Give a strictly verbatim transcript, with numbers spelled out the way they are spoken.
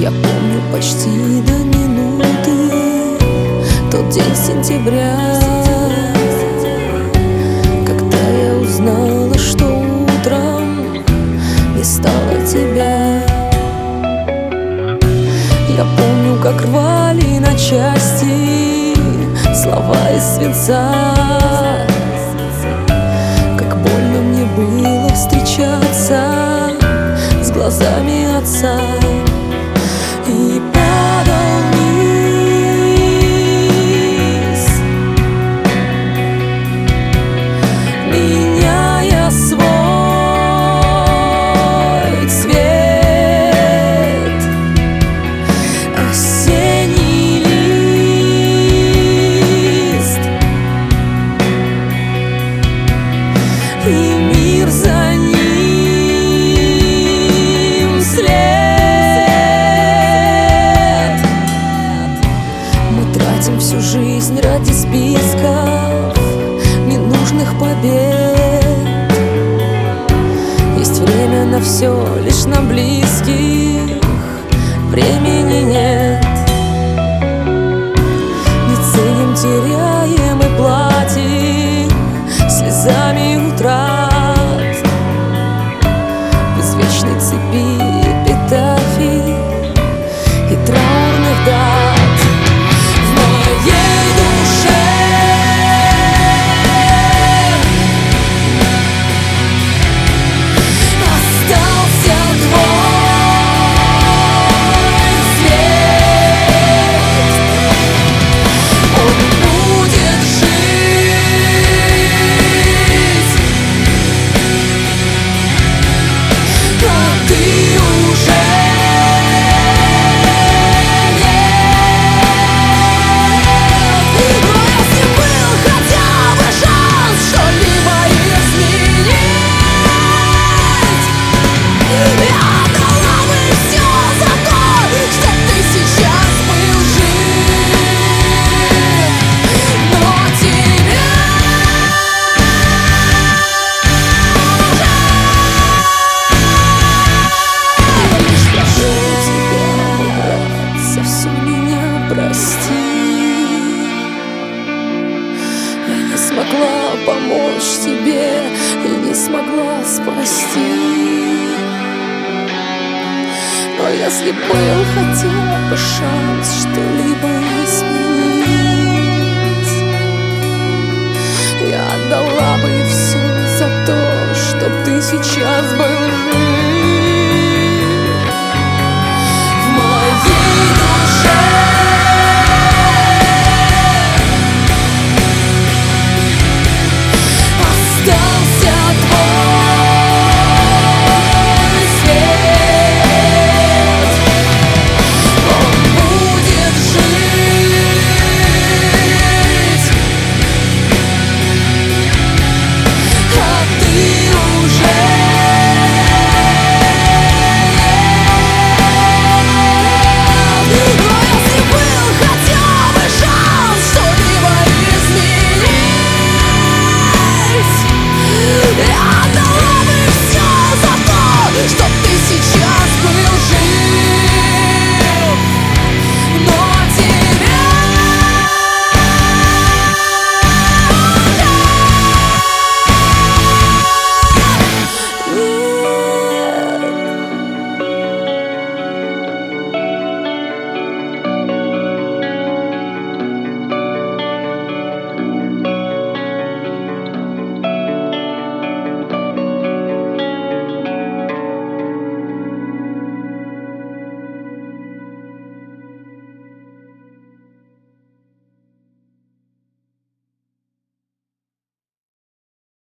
Я помню почти до минуты тот день сентября, когда я узнала, что утром не стало тебя. Я помню, как рвали на части слова из свинца, как больно мне было встречаться с глазами отца. И падал вниз, меняя свой цвет, осенний лист, и мир за ним вслед. Всю жизнь ради списков ненужных побед. Есть время на все, лишь на близких времени нет. Не ценим, теряем и платим слезами утрат. В извечной цепи эпитафий и траурных дат. Прости, я не смогла помочь тебе и не смогла спасти. Но если был хотя бы шанс что-либо изменить, я отдала бы все за то, чтоб ты сейчас был жив.